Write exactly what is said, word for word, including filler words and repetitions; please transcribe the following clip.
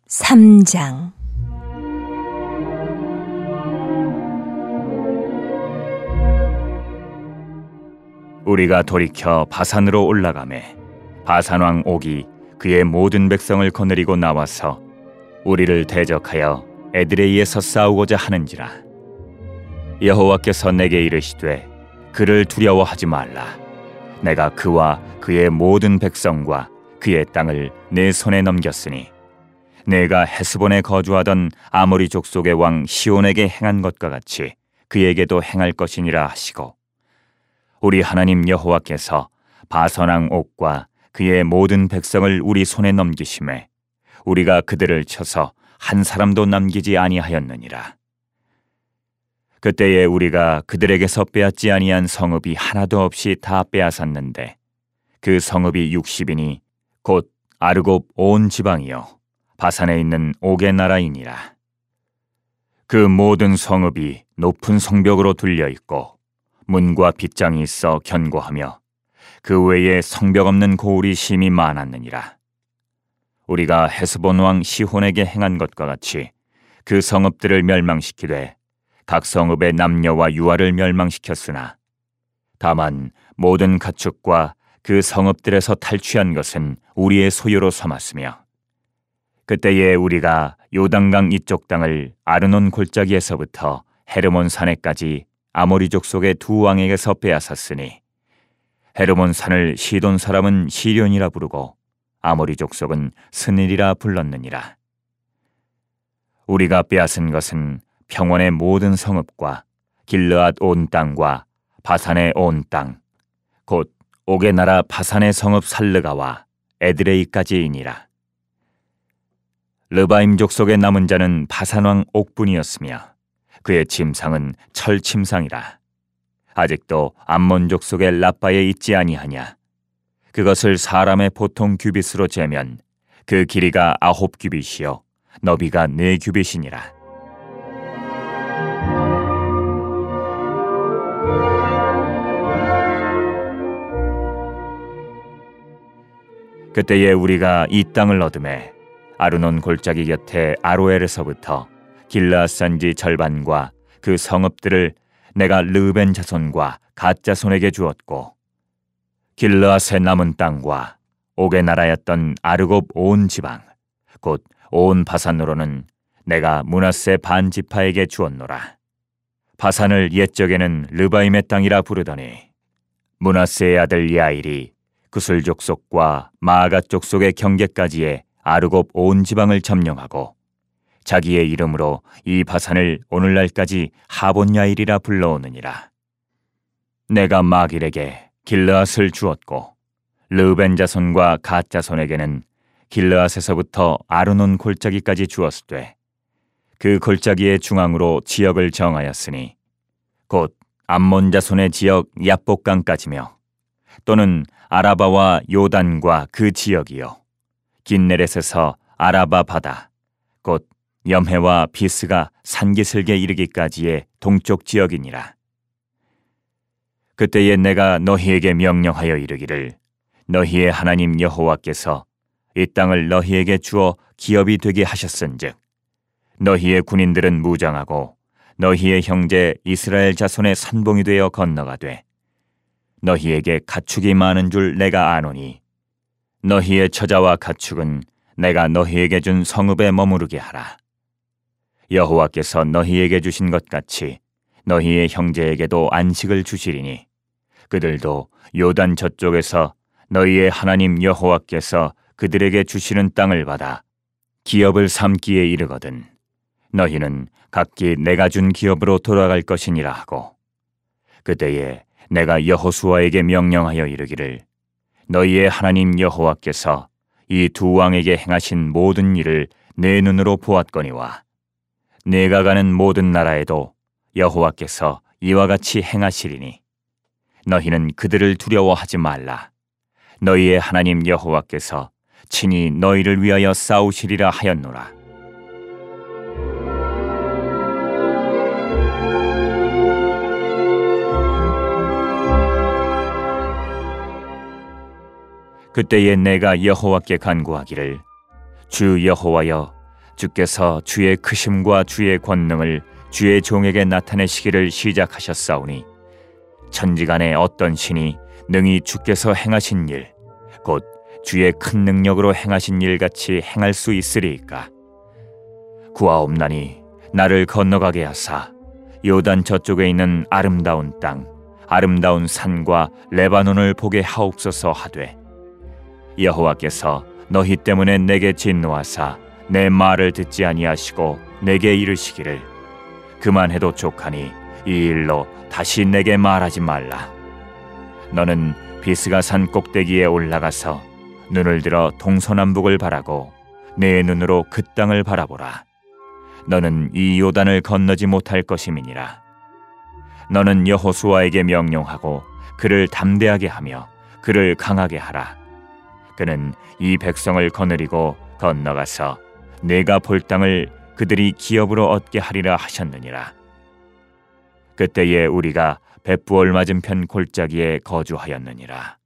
삼 장. 우리가 돌이켜 바산으로 올라가매 바산 왕 옥이 그의 모든 백성을 거느리고 나와서 우리를 대적하여 에드레이에서 싸우고자 하는지라. 여호와께서 내게 이르시되 그를 두려워하지 말라. 내가 그와 그의 모든 백성과 그의 땅을 내 손에 넘겼으니 내가 헤스본에 거주하던 아모리 족속의 왕 시온에게 행한 것과 같이 그에게도 행할 것이니라 하시고, 우리 하나님 여호와께서 바산 왕 옥과 그의 모든 백성을 우리 손에 넘기심에 우리가 그들을 쳐서 한 사람도 남기지 아니하였느니라. 그때에 우리가 그들에게서 빼앗지 아니한 성읍이 하나도 없이 다 빼앗았는데 그 성읍이 육십이니 곧 아르곱 온 지방이요 바산에 있는 옥의 나라이니라. 그 모든 성읍이 높은 성벽으로 둘려 있고 문과 빗장이 있어 견고하며 그 외에 성벽 없는 고울이 심히 많았느니라. 우리가 헤스본 왕 시혼에게 행한 것과 같이 그 성읍들을 멸망시키되 각 성읍의 남녀와 유아를 멸망시켰으나 다만 모든 가축과 그 성읍들에서 탈취한 것은 우리의 소유로 삼았으며, 그때에 우리가 요단강 이쪽 땅을 아르논 골짜기에서부터 헤르몬 산에까지 아모리 족속의 두 왕에게서 빼앗았으니 헤르몬 산을 시돈 사람은 시련이라 부르고 아모리 족속은 스닐이라 불렀느니라. 우리가 빼앗은 것은 평원의 모든 성읍과 길르앗 온 땅과 바산의 온 땅, 곧 옥의 나라 바산의 성읍 살르가와 에드레이까지이니라. 르바임 족속의 남은 자는 바산 왕 옥뿐이었으며 그의 침상은 철 침상이라. 아직도 암몬 족속의 라빠에 있지 아니하냐. 그것을 사람의 보통 규빗으로 재면 그 길이가 아홉 규빗이요 너비가 네 규빗이니라. 그때에 우리가 이 땅을 얻음에 아르논 골짜기 곁에 아로엘에서부터 길르앗 산지 절반과 그 성읍들을 내가 르벤 자손과 갓 자손에게 주었고, 길르앗의 남은 땅과 옥의 나라였던 아르곱 온 지방 곧 온 바산으로는 내가 므낫세 반 지파에게 주었노라. 바산을 옛적에는 르바임의 땅이라 부르더니 므낫세의 아들 야일이 구슬 족속과 마아가 족속의 경계까지의 아르곱 온 지방을 점령하고 자기의 이름으로 이 바산을 오늘날까지 하본 야일이라 불러오느니라. 내가 마길에게 길르앗을 주었고 르벤 자손과 갓 자손에게는 길르앗에서부터 아르논 골짜기까지 주었으되 그 골짜기의 중앙으로 지역을 정하였으니 곧 암몬 자손의 지역 야복강까지며 또는 아라바와 요단과 그 지역이요 긴네렛에서 아라바 바다 곧 염해와 비스가 산기슭에 이르기까지의 동쪽 지역이니라. 그때에 내가 너희에게 명령하여 이르기를 너희의 하나님 여호와께서 이 땅을 너희에게 주어 기업이 되게 하셨은즉 너희의 군인들은 무장하고 너희의 형제 이스라엘 자손의 선봉이 되어 건너가되 너희에게 가축이 많은 줄 내가 아노니 너희의 처자와 가축은 내가 너희에게 준 성읍에 머무르게 하라. 여호와께서 너희에게 주신 것 같이 너희의 형제에게도 안식을 주시리니 그들도 요단 저쪽에서 너희의 하나님 여호와께서 그들에게 주시는 땅을 받아 기업을 삼기에 이르거든 너희는 각기 내가 준 기업으로 돌아갈 것이니라 하고, 그때에 내가 여호수아에게 명령하여 이르기를 너희의 하나님 여호와께서 이 두 왕에게 행하신 모든 일을 내 눈으로 보았거니와 내가 가는 모든 나라에도 여호와께서 이와 같이 행하시리니 너희는 그들을 두려워하지 말라. 너희의 하나님 여호와께서 친히 너희를 위하여 싸우시리라 하였노라. 그때에 내가 여호와께 간구하기를 주 여호와여 주께서 주의 크심과 주의 권능을 주의 종에게 나타내시기를 시작하셨사오니 천지간에 어떤 신이 능히 주께서 행하신 일, 곧 주의 큰 능력으로 행하신 일같이 행할 수 있으리이까. 구하옵나니 나를 건너가게 하사 요단 저쪽에 있는 아름다운 땅, 아름다운 산과 레바논을 보게 하옵소서 하되, 여호와께서 너희 때문에 내게 진노하사 내 말을 듣지 아니하시고 내게 이르시기를 그만해도 족하니 이 일로 다시 내게 말하지 말라. 너는 비스가 산 꼭대기에 올라가서 눈을 들어 동서남북을 바라고 내 눈으로 그 땅을 바라보라. 너는 이 요단을 건너지 못할 것임이니라. 너는 여호수아에게 명령하고 그를 담대하게 하며 그를 강하게 하라. 그는 이 백성을 거느리고 건너가서 내가 볼 땅을 그들이 기업으로 얻게 하리라 하셨느니라. 그때에 우리가 벳부올 맞은편 골짜기에 거주하였느니라.